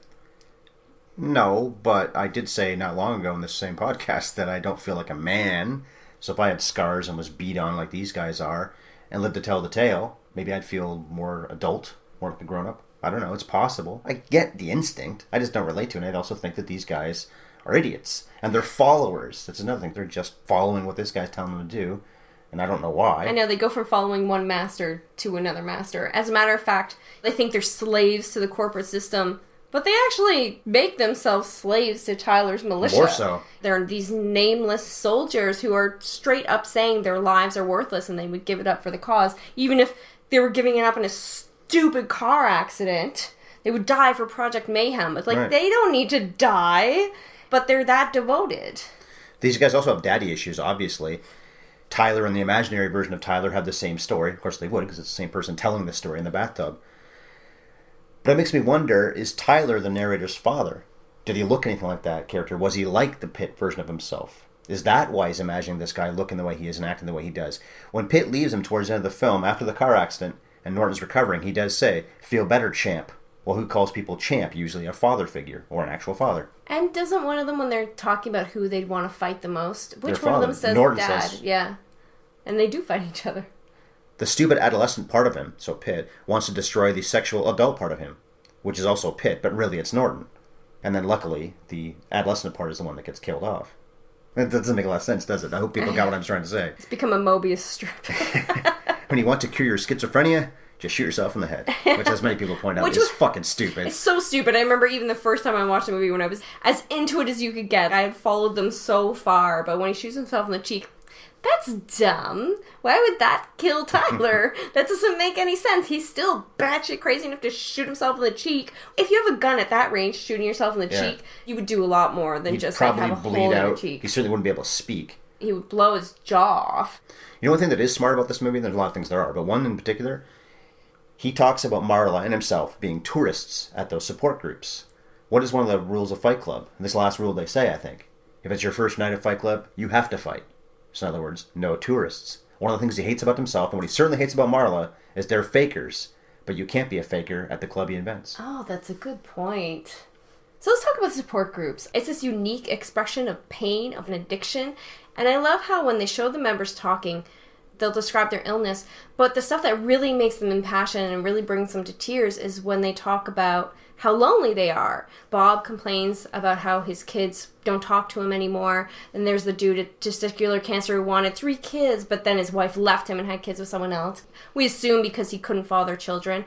No, but I did say not long ago in this same podcast that I don't feel like a man. So if I had scars and was beat on like these guys are and lived to tell the tale, maybe I'd feel more adult, more like a grown-up. I don't know, it's possible. I get the instinct. I just don't relate to it. And I also think that these guys are idiots. And they're followers. That's another thing. They're just following what this guy's telling them to do. And I don't know why. I know, they go from following one master to another master. As a matter of fact, they think they're slaves to the corporate system. But they actually make themselves slaves to Tyler's militia. More so. They're these nameless soldiers who are straight up saying their lives are worthless and they would give it up for the cause. Even if they were giving it up in a stupid car accident, they would die for Project Mayhem. It's like, right. They don't need to die, but they're that devoted. These guys also have daddy issues, obviously. Tyler and the imaginary version of Tyler have the same story. Of course they would, because it's the same person telling the story in the bathtub. But it makes me wonder, is Tyler the narrator's father? Did he look anything like that character? Was he like the Pitt version of himself? Is that why he's imagining this guy looking the way he is and acting the way he does? When Pitt leaves him towards the end of the film, after the car accident, and Norton's recovering, he does say, "Feel better, champ." Well, who calls people champ? Usually a father figure, or an actual father. And doesn't one of them, when they're talking about who they'd want to fight the most, which Their one father. of them says Norton dad? says. Yeah. And they do fight each other. The stupid adolescent part of him, so Pitt, wants to destroy the sexual adult part of him, which is also Pitt, but really it's Norton. And then luckily, the adolescent part is the one that gets killed off. That doesn't make a lot of sense, does it? I hope people got what I'm trying to say. It's become a Mobius strip. When you want to cure your schizophrenia, just shoot yourself in the head. Which, as many people point out, is fucking stupid. It's so stupid. I remember even the first time I watched the movie when I was as into it as you could get. I had followed them so far, but when he shoots himself in the cheek, that's dumb. Why would that kill Tyler? That doesn't make any sense. He's still batshit crazy enough to shoot himself in the cheek. If you have a gun at that range shooting yourself in the cheek, you would do a lot more than just like, have a hole in your cheek. He certainly wouldn't be able to speak. He would blow his jaw off. You know one thing that is smart about this movie? There's a lot of things there are, but one in particular, he talks about Marla and himself being tourists at those support groups. What is one of the rules of Fight Club? And this last rule they say, I think. If it's your first night of Fight Club, you have to fight. So in other words, no tourists. One of the things he hates about himself, and what he certainly hates about Marla, is they're fakers. But you can't be a faker at the club he invents. Oh, that's a good point. So let's talk about support groups. It's this unique expression of pain, of an addiction. And I love how when they show the members talking, they'll describe their illness. But the stuff that really makes them impassioned and really brings them to tears is when they talk about how lonely they are. Bob complains about how his kids don't talk to him anymore. And there's the dude with testicular cancer who wanted 3 kids, but then his wife left him and had kids with someone else. We assume because he couldn't father children.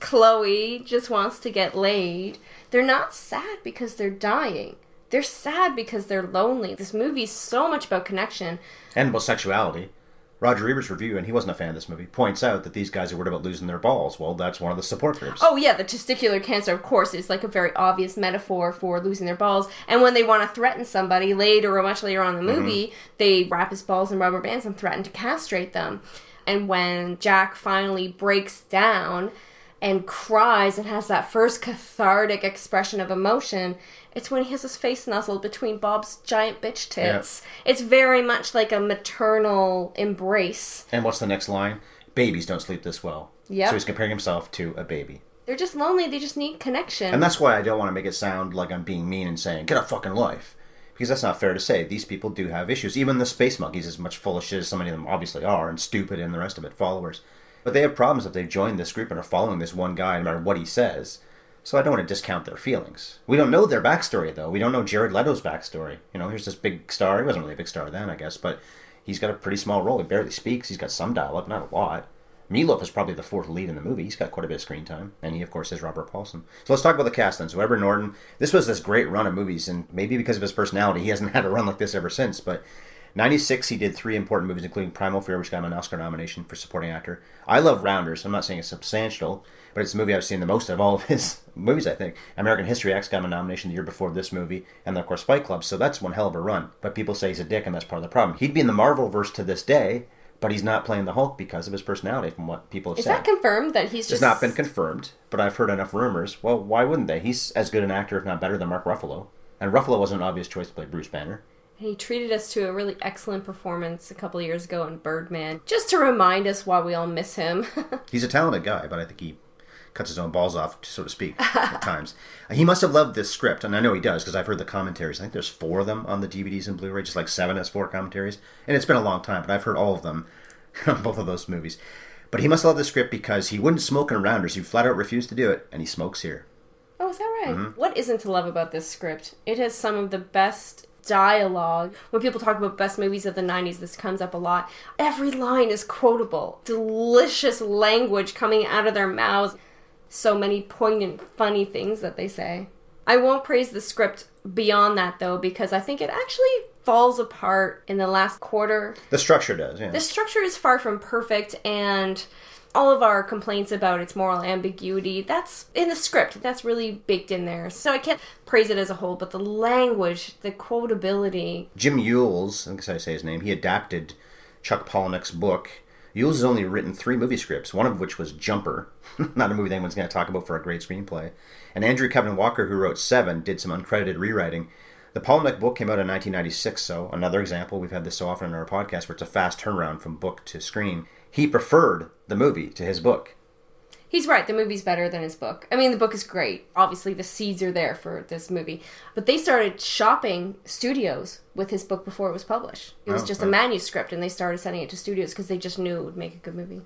Chloe just wants to get laid. They're not sad because they're dying. They're sad because they're lonely. This movie's so much about connection. And about sexuality. Roger Ebert's review, and he wasn't a fan of this movie, points out that these guys are worried about losing their balls. Well, that's one of the support groups. Oh, yeah, the testicular cancer, of course, is like a very obvious metaphor for losing their balls. And when they want to threaten somebody later or much later on in the movie, they wrap his balls in rubber bands and threaten to castrate them. And when Jack finally breaks down and cries and has that first cathartic expression of emotion, it's when he has his face nuzzled between Bob's giant bitch tits. Yeah. It's very much like a maternal embrace. And what's the next line? Babies don't sleep this well. Yep. So he's comparing himself to a baby. They're just lonely. They just need connection. And that's why I don't want to make it sound like I'm being mean and saying, get a fucking life. Because that's not fair to say. These people do have issues. Even the space monkeys, as much full of shit as so many of them obviously are, and stupid and the rest of it, followers. But they have problems if they've joined this group and are following this one guy no matter what he says. So I don't want to discount their feelings. We don't know their backstory, though. We don't know Jared Leto's backstory. You know, here's this big star. He wasn't really a big star then, I guess, but he's got a pretty small role. He barely speaks. He's got some dialogue, not a lot. Meatloaf is probably the 4th lead in the movie. He's got quite a bit of screen time. And he, of course, is Robert Paulson. So let's talk about the cast then. So Edward Norton, this was this great run of movies, and maybe because of his personality, he hasn't had a run like this ever since, but 96, he did 3 important movies, including Primal Fear, which got him an Oscar nomination for supporting actor. I love Rounders. I'm not saying it's substantial, but it's the movie I've seen the most of all of his movies, I think. American History X got him a nomination the year before this movie, and then, of course, Fight Club, so that's one hell of a run. But people say he's a dick, and that's part of the problem. He'd be in the Marvel-verse to this day, but he's not playing the Hulk because of his personality, from what people have said. Is that confirmed, that he's just... It's not been confirmed, but I've heard enough rumors. Well, why wouldn't they? He's as good an actor, if not better, than Mark Ruffalo. And Ruffalo wasn't an obvious choice to play Bruce Banner. He treated us to a really excellent performance a couple of years ago in Birdman, just to remind us why we all miss him. He's a talented guy, but I think he cuts his own balls off, so to speak, at times. He must have loved this script, and I know he does, because I've heard the commentaries. I think there's 4 of them on the DVDs and Blu-ray, just like 7 has 4 commentaries. And it's been a long time, but I've heard all of them on both of those movies. But he must love the script because he wouldn't smoke in Rounders. He flat out refused to do it, and he smokes here. Oh, is that right? Mm-hmm. What isn't to love about this script? It has some of the best dialogue. When people talk about best movies of the 90s, this comes up a lot. Every line is quotable. Delicious language coming out of their mouths. So many poignant, funny things that they say. I won't praise the script beyond that, though, because I think it actually falls apart in the last quarter. The structure does, yeah. The structure is far from perfect, and all of our complaints about its moral ambiguity, that's in the script. That's really baked in there. So I can't praise it as a whole, but the language, the quotability. Jim Yules, I guess I say his name, he adapted Chuck Palahniuk's book. Yules has only written 3 movie scripts, one of which was Jumper, not a movie that anyone's going to talk about for a great screenplay. And Andrew Kevin Walker, who wrote 7, did some uncredited rewriting. The Palahniuk book came out in 1996, so another example, we've had this so often in our podcast, where it's a fast turnaround from book to screen. He preferred the movie to his book. He's right, the movie's better than his book. I mean, the book is great. Obviously, the seeds are there for this movie. But they started shopping studios with his book before it was published. It was just a manuscript, and they started sending it to studios because they just knew it would make a good movie.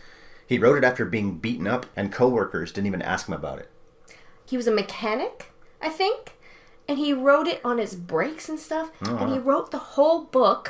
He wrote it after being beaten up, and co-workers didn't even ask him about it. He was a mechanic, I think. and he wrote it on his breaks and stuff, and he wrote the whole book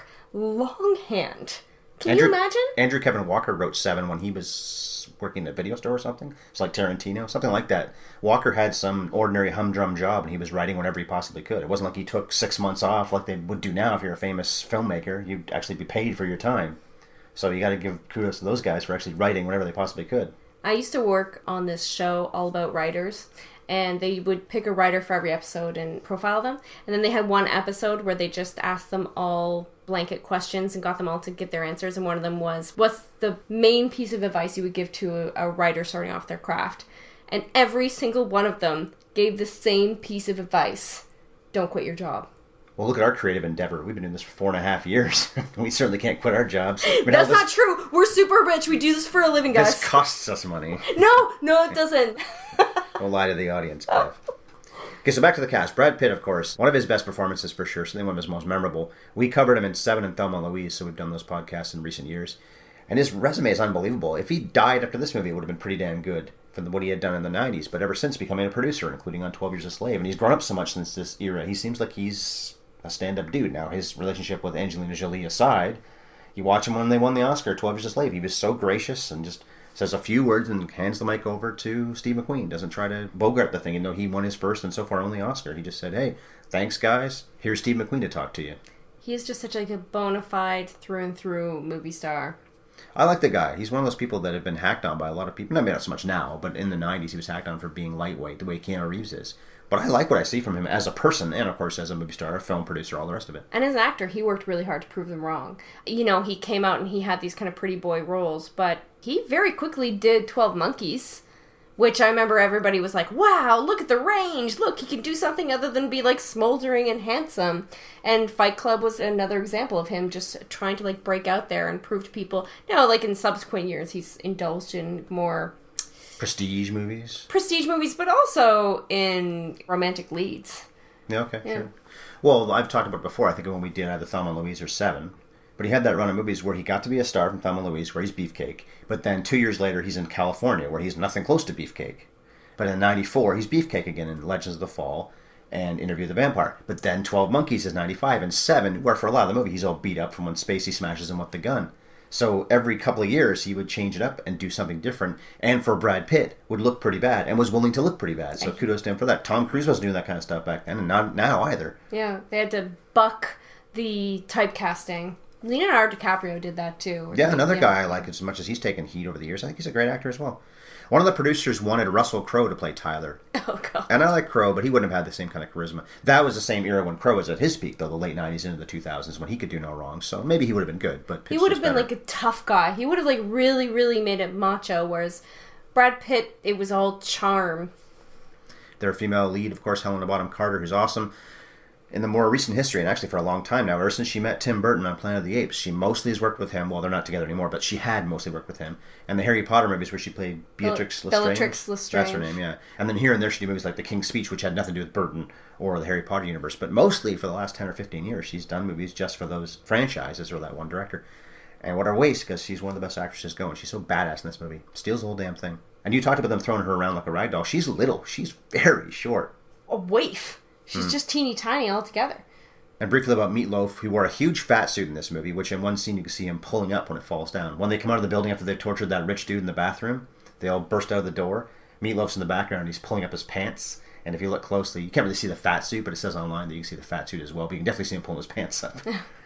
longhand. Can you imagine? Andrew Kevin Walker wrote Seven when he was working at a video store or something. It's like Tarantino, something like that. Walker had some ordinary humdrum job, and he was writing whenever he possibly could. It wasn't like he took 6 months off like they would do now if you're a famous filmmaker. You'd actually be paid for your time. So you got to give kudos to those guys for actually writing whenever they possibly could. I used to work on this show all about writers, and they would pick a writer for every episode and profile them. And then they had one episode where they just asked them all blanket questions and got them all to give their answers. And one of them was, what's the main piece of advice you would give to a writer starting off their craft? And every single one of them gave the same piece of advice. Don't quit your job. Well, look at our creative endeavor. We've been doing this for 4.5 years. We certainly can't quit our jobs. That's not true. We're super rich. We do this for a living, guys. This costs us money. No, it doesn't. Don't lie to the audience, Bev. Okay, so back to the cast. Brad Pitt, of course, one of his best performances for sure, certainly one of his most memorable. We covered him in Seven and Thelma and Louise, so we've done those podcasts in recent years. And his resume is unbelievable. If he died after this movie, it would have been pretty damn good for what he had done in the 90s, but ever since becoming a producer, including on 12 Years a Slave. And he's grown up so much since this era. He seems like he's a stand-up dude now. His relationship with Angelina Jolie aside, you watch him when they won the Oscar, 12 Years a Slave. He was so gracious and just says a few words and hands the mic over to Steve McQueen. Doesn't try to bogart the thing, even though he won his first and so far only Oscar. He just said, hey, thanks guys, here's Steve McQueen to talk to you. He is just such like a bona fide through and through movie star. I like the guy. He's one of those people that have been hacked on by a lot of people. Not so much now, but in the 90s he was hacked on for being lightweight, the way Keanu Reeves is. But I like what I see from him as a person and, of course, as a movie star, a film producer, all the rest of it. And as an actor, he worked really hard to prove them wrong. You know, he came out and he had these kind of pretty boy roles, but he very quickly did 12 Monkeys, which I remember everybody was like, wow, look at the range. Look, he can do something other than be, like, smoldering and handsome. And Fight Club was another example of him just trying to, like, break out there and prove to people. You know, like, in subsequent years, he's indulged in more prestige movies, but also in romantic leads. Yeah, okay, yeah. Sure. Well, I've talked about it before. I think when we did either Thelma and Louise or Seven, but he had that run of movies where he got to be a star from Thelma and Louise, where he's Beefcake, but then 2 years later he's in California, where he's nothing close to Beefcake. But in '94 he's Beefcake again in Legends of the Fall and Interview with the Vampire. But then 12 Monkeys is '95, and Seven, where for a lot of the movie he's all beat up from when Spacey smashes him with the gun. So every couple of years, he would change it up and do something different. And for Brad Pitt, would look pretty bad and was willing to look pretty bad. So kudos to him for that. Tom Cruise wasn't doing that kind of stuff back then, and not now either. Yeah, they had to buck the typecasting. Leonardo DiCaprio did that too. Yeah, another guy I like as much as he's taken heat over the years. I think he's a great actor as well. One of the producers wanted Russell Crowe to play Tyler. Oh, God. And I like Crowe, but he wouldn't have had the same kind of charisma. That was the same era when Crowe was at his peak, though, the late 90s into the 2000s, when he could do no wrong. So maybe he would have been good, but Pitt's he would have been better. Like a tough guy. He would have like really, really made it macho, whereas Brad Pitt, it was all charm. Their female lead, of course, Helena Bonham Carter, who's awesome. In the more recent history, and actually for a long time now, ever since she met Tim Burton on Planet of the Apes, she mostly has worked with him. Well, they're not together anymore, but she had mostly worked with him. And the Harry Potter movies where she played Beatrix Lestrange. Bellatrix Lestrange. That's her name, yeah. And then here and there she did movies like The King's Speech, which had nothing to do with Burton or the Harry Potter universe. But mostly for the last 10 or 15 years, she's done movies just for those franchises or that one director. And what a waste, because she's one of the best actresses going. She's so badass in this movie. Steals the whole damn thing. And you talked about them throwing her around like a rag doll. She's little. She's very short. A waif. She's just teeny tiny altogether. And briefly about Meatloaf, he wore a huge fat suit in this movie, which in one scene you can see him pulling up when it falls down. When they come out of the building after they've tortured that rich dude in the bathroom, they all burst out of the door. Meatloaf's in the background, he's pulling up his pants. And if you look closely, you can't really see the fat suit, but it says online that you can see the fat suit as well. But you can definitely see him pulling his pants up.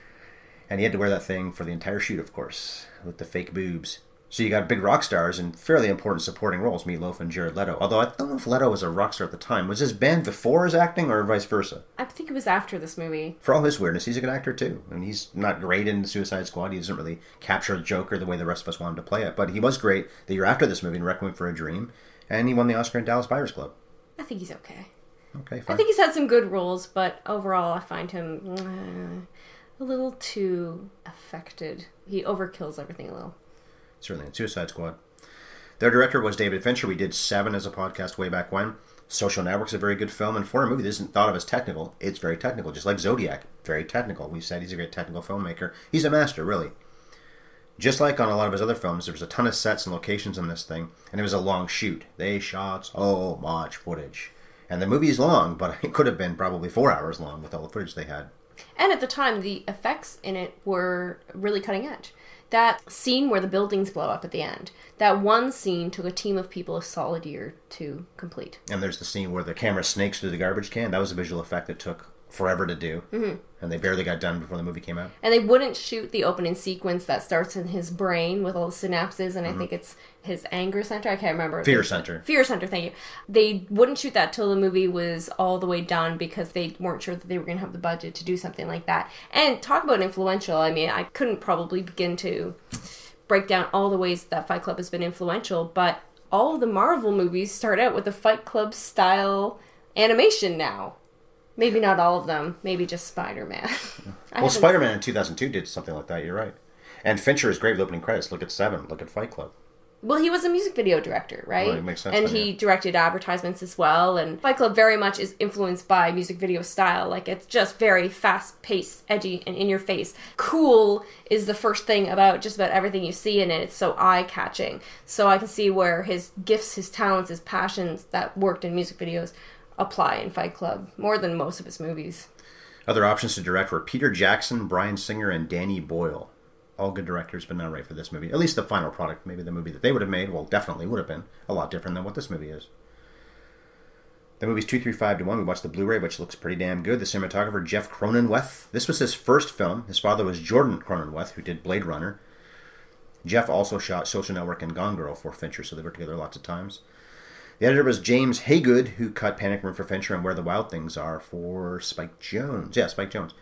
And he had to wear that thing for the entire shoot, of course, with the fake boobs. So you got big rock stars in fairly important supporting roles, Meatloaf and Jared Leto. Although I don't know if Leto was a rock star at the time. Was his band before his acting or vice versa? I think it was after this movie. For all his weirdness, he's a good actor too. I mean, he's not great in Suicide Squad. He doesn't really capture the Joker the way the rest of us want him to play it. But he was great the year after this movie in Requiem for a Dream. And he won the Oscar in Dallas Buyers Club. I think he's okay. Okay, fine. I think he's had some good roles, but overall I find him a little too affected. He overkills everything a little. Certainly in Suicide Squad. Their director was David Fincher. We did Seven as a podcast way back when. Social Network's a very good film, and for a movie that isn't thought of as technical, it's very technical, just like Zodiac. Very technical. We've said he's a great technical filmmaker. He's a master, really. Just like on a lot of his other films, there was a ton of sets and locations in this thing, and it was a long shoot. They shot so much footage. And the movie's long, but it could have been probably 4 hours long with all the footage they had. And at the time, the effects in it were really cutting edge. That scene where the buildings blow up at the end, that one scene took a team of people a solid year to complete. And there's the scene where the camera snakes through the garbage can. That was a visual effect that took forever to do. Mm-hmm. And they barely got done before the movie came out. And they wouldn't shoot the opening sequence that starts in his brain with all the synapses, and I think it's his anger center. I can't remember. Fear center. Fear center, thank you. They wouldn't shoot that till the movie was all the way done because they weren't sure that they were going to have the budget to do something like that. And talk about influential. I mean, I couldn't probably begin to break down all the ways that Fight Club has been influential, but all of the Marvel movies start out with the Fight Club style animation now. Maybe not all of them. Maybe just Spider-Man. Well, Spider-Man in 2002 did something like that, you're right. And Fincher is great with opening credits. Look at Seven. Look at Fight Club. Well, he was a music video director, right? Well, it makes sense. And he directed advertisements as well. And Fight Club very much is influenced by music video style. Like, it's just very fast-paced, edgy, and in-your-face. Cool is the first thing about just about everything you see in it. It's so eye-catching. So I can see where his gifts, his talents, his passions that worked in music videos apply in Fight Club more than most of his movies. Other options to direct were Peter Jackson, Bryan Singer, and Danny Boyle. All good directors, but not right for this movie. At least the final product, maybe the movie that they would have made, well, definitely would have been a lot different than what this movie is. The movie's 235-1. We watched the Blu-ray, which looks pretty damn good. The cinematographer, Jeff Cronenweth. This was his first film. His father was Jordan Cronenweth, who did Blade Runner. Jeff also shot Social Network and Gone Girl for Fincher, so they worked together lots of times. The editor was James Haygood, who cut Panic Room for Fincher and Where the Wild Things Are for Spike Jonze. Yeah, Spike Jonze.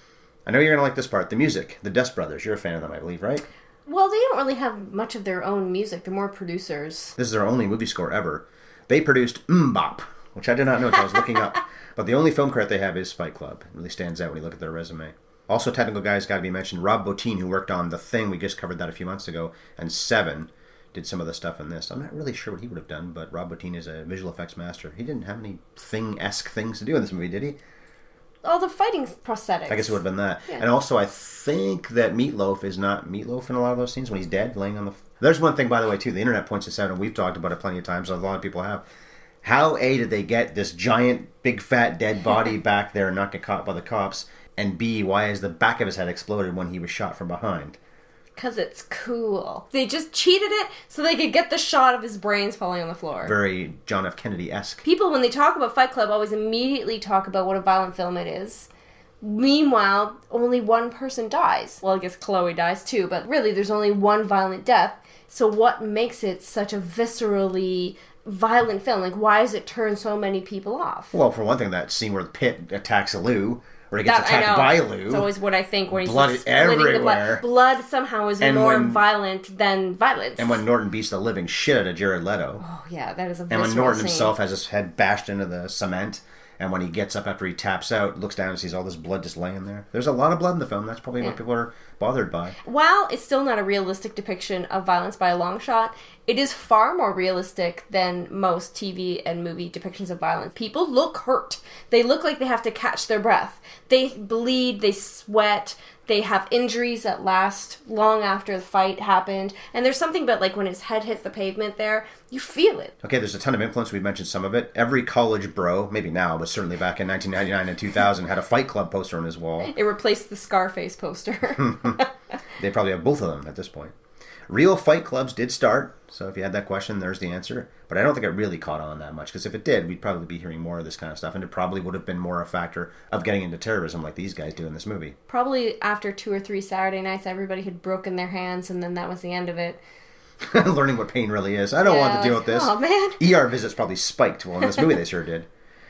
I know you're going to like this part. The music. The Dust Brothers. You're a fan of them, I believe, right? Well, they don't really have much of their own music. They're more producers. This is their only movie score ever. They produced MMMBop, which I did not know until I was looking up. But the only film credit they have is Fight Club. It really stands out when you look at their resume. Also, technical guys got to be mentioned. Rob Bottin, who worked on The Thing, we just covered that a few months ago, and Seven, did some of the stuff in this. I'm not really sure what he would have done, but Rob Bottin is a visual effects master. He didn't have any Thing-esque things to do in this movie, did he? All the fighting prosthetics. I guess it would have been that. Yeah. And also, I think that Meatloaf is not Meatloaf in a lot of those scenes when he's dead, laying on the... There's one thing, by the way, too. The internet points this out, and we've talked about it plenty of times. A lot of people have. How, A, did they get this giant, big, fat, dead body back there and not get caught by the cops? And B, why is the back of his head exploded when he was shot from behind? Because it's cool. They just cheated it so they could get the shot of his brains falling on the floor. Very John F. Kennedy-esque. People, when they talk about Fight Club, always immediately talk about what a violent film it is. Meanwhile, only one person dies. Well, I guess Chloe dies too, but really there's only one violent death. So what makes it such a viscerally violent film? Like, why does it turn so many people off? Well, for one thing, that scene where Pitt attacks Lou... Or he gets attacked by Lou. It's always what I think when he's blood everywhere. Blood somehow is more violent than violence. And when Norton beats the living shit out of Jared Leto. Oh, yeah, that is a visceral And when Norton scene. himself has his head bashed into the cement, and when he gets up after he taps out, looks down and sees all this blood just laying there. There's a lot of blood in the film. That's probably what people are bothered by. While it's still not a realistic depiction of violence by a long shot, it is far more realistic than most TV and movie depictions of violence. People look hurt. They look like they have to catch their breath. They bleed, they sweat, they have injuries that last long after the fight happened. And there's something about, like, when his head hits the pavement there, you feel it. Okay, there's a ton of influence. We've mentioned some of it. Every college bro, maybe now, but certainly back in 1999 and 2000, had a Fight Club poster on his wall. It replaced the Scarface poster. They probably have both of them at this point. Real fight clubs did start, so if you had that question, there's the answer. But I don't think it really caught on that much, because if it did, we'd probably be hearing more of this kind of stuff, and it probably would have been more a factor of getting into terrorism like these guys do in this movie. Probably after 2 or 3 Saturday nights, everybody had broken their hands, and then that was the end of it. Learning what pain really is. I don't want to deal with this. Oh, man. ER visits probably spiked. Well, in this movie they sure did.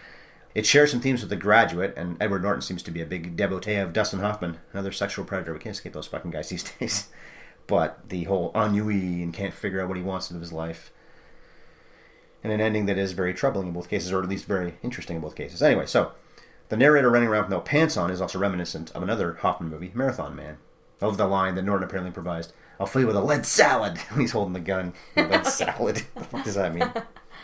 It shares some themes with The Graduate, and Edward Norton seems to be a big devotee of Dustin Hoffman, another sexual predator. We can't escape those fucking guys these days. But the whole ennui and can't figure out what he wants out of his life. And an ending that is very troubling in both cases, or at least very interesting in both cases. Anyway, so the narrator running around with no pants on is also reminiscent of another Hoffman movie, Marathon Man. Of the line that Norton apparently improvised, "I'll fill you with a lead salad." When he's holding the gun. Lead salad. What the fuck does that mean?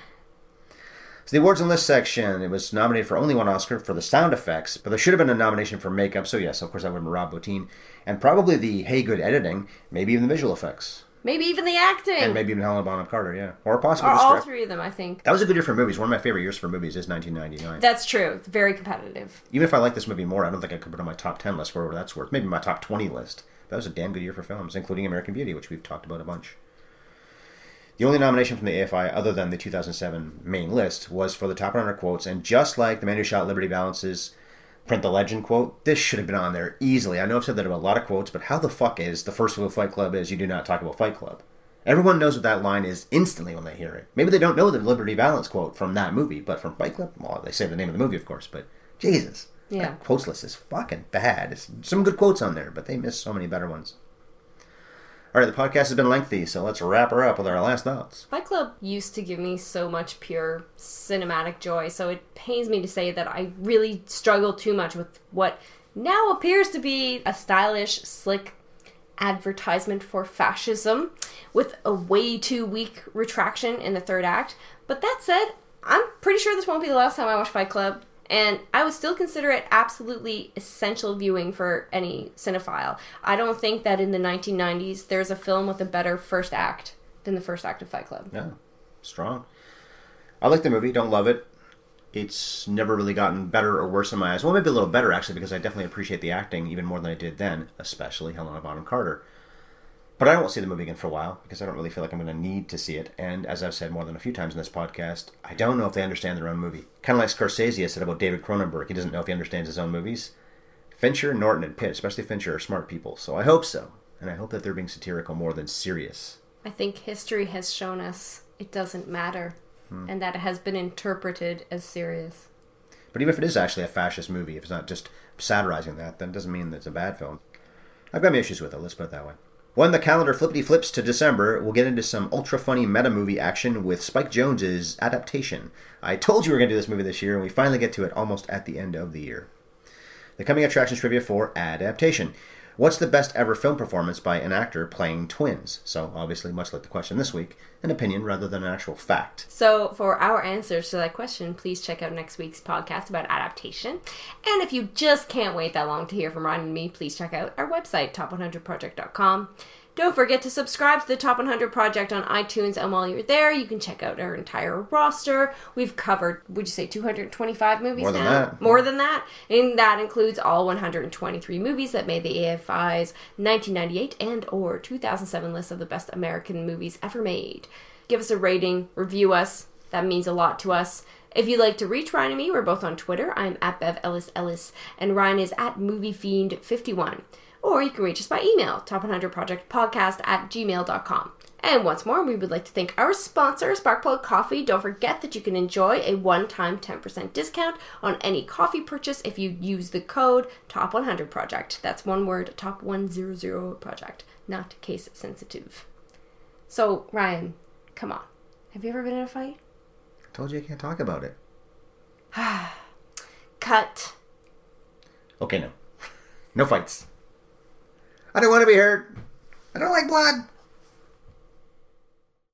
So the awards and list section, it was nominated for only one Oscar for the sound effects, but there should have been a nomination for makeup, so yes, of course that would have been Rob Bottin, and probably the Haygood editing, maybe even the visual effects. Maybe even the acting. And maybe even Helena Bonham Carter, yeah. Or possibly or the all script. three of them, I think. That was a good year for movies. One of my favorite years for movies is 1999. That's true. It's very competitive. Even if I like this movie more, I don't think I could put it on my top 10 list, whatever that's worth. Maybe my top 20 list. That was a damn good year for films, including American Beauty, which we've talked about a bunch. The only nomination from the AFI, other than the 2007 main list, was for the top 100 quotes, and just like The Man Who Shot Liberty Valance's Print the Legend quote, this should have been on there easily. I know I've said that about a lot of quotes, but how the fuck is the first rule of Fight Club is you do not talk about Fight Club? Everyone knows what that line is instantly when they hear it. Maybe they don't know the Liberty Valance quote from that movie, but from Fight Club, well, they say the name of the movie, of course, but Jesus. Yeah. That quotes list is fucking bad. There's some good quotes on there, but they miss so many better ones. All right, the podcast has been lengthy, so let's wrap her up with our last thoughts. Fight Club used to give me so much pure cinematic joy, so it pains me to say that I really struggle too much with what now appears to be a stylish, slick advertisement for fascism with a way too weak retraction in the third act. But that said, I'm pretty sure this won't be the last time I watch Fight Club. And I would still consider it absolutely essential viewing for any cinephile. I don't think that in the 1990s there's a film with a better first act than the first act of Fight Club. Yeah, strong. I like the movie, don't love it. It's never really gotten better or worse in my eyes. Well, maybe a little better, actually, because I definitely appreciate the acting even more than I did then, especially Helena Bonham Carter. But I won't see the movie again for a while, because I don't really feel like I'm going to need to see it. And as I've said more than a few times in this podcast, I don't know if they understand their own movie. Kind of like Scorsese has said about David Cronenberg. He doesn't know if he understands his own movies. Fincher, Norton, and Pitt, especially Fincher, are smart people. So I hope so. And I hope that they're being satirical more than serious. I think history has shown us it doesn't matter, and that it has been interpreted as serious. But even if it is actually a fascist movie, if it's not just satirizing that, then it doesn't mean that it's a bad film. I've got my issues with it, let's put it that way. When the calendar flippity flips to December, we'll get into some ultra-funny meta-movie action with Spike Jonze's Adaptation. I told you we were going to do this movie this year, and we finally get to it almost at the end of the year. The coming attractions trivia for Adaptation. What's the best ever film performance by an actor playing twins? So, obviously, much like the question this week, an opinion rather than an actual fact. So, for our answers to that question, please check out next week's podcast about adaptation. And if you just can't wait that long to hear from Ryan and me, please check out our website, top100project.com. Don't forget to subscribe to the Top 100 Project on iTunes, and while you're there, you can check out our entire roster. We've covered, would you say, 225 movies More than now? that. More than that. And that includes all 123 movies that made the AFI's 1998 and or 2007 list of the best American movies ever made. Give us a rating, review us. That means a lot to us. If you'd like to reach Ryan and me, we're both on Twitter. I'm at BevEllisEllis, and Ryan is at MovieFiend51. Or you can reach us by email, top100projectpodcast@gmail.com. And once more, we would like to thank our sponsor, Sparkplug Coffee. Don't forget that you can enjoy a one-time 10% discount on any coffee purchase if you use the code TOP100Project. That's one word, TOP100Project, not case sensitive. So, Ryan, come on. Have you ever been in a fight? I told you I can't talk about it. Cut. Okay, no. No fights. I don't want to be hurt. I don't like blood.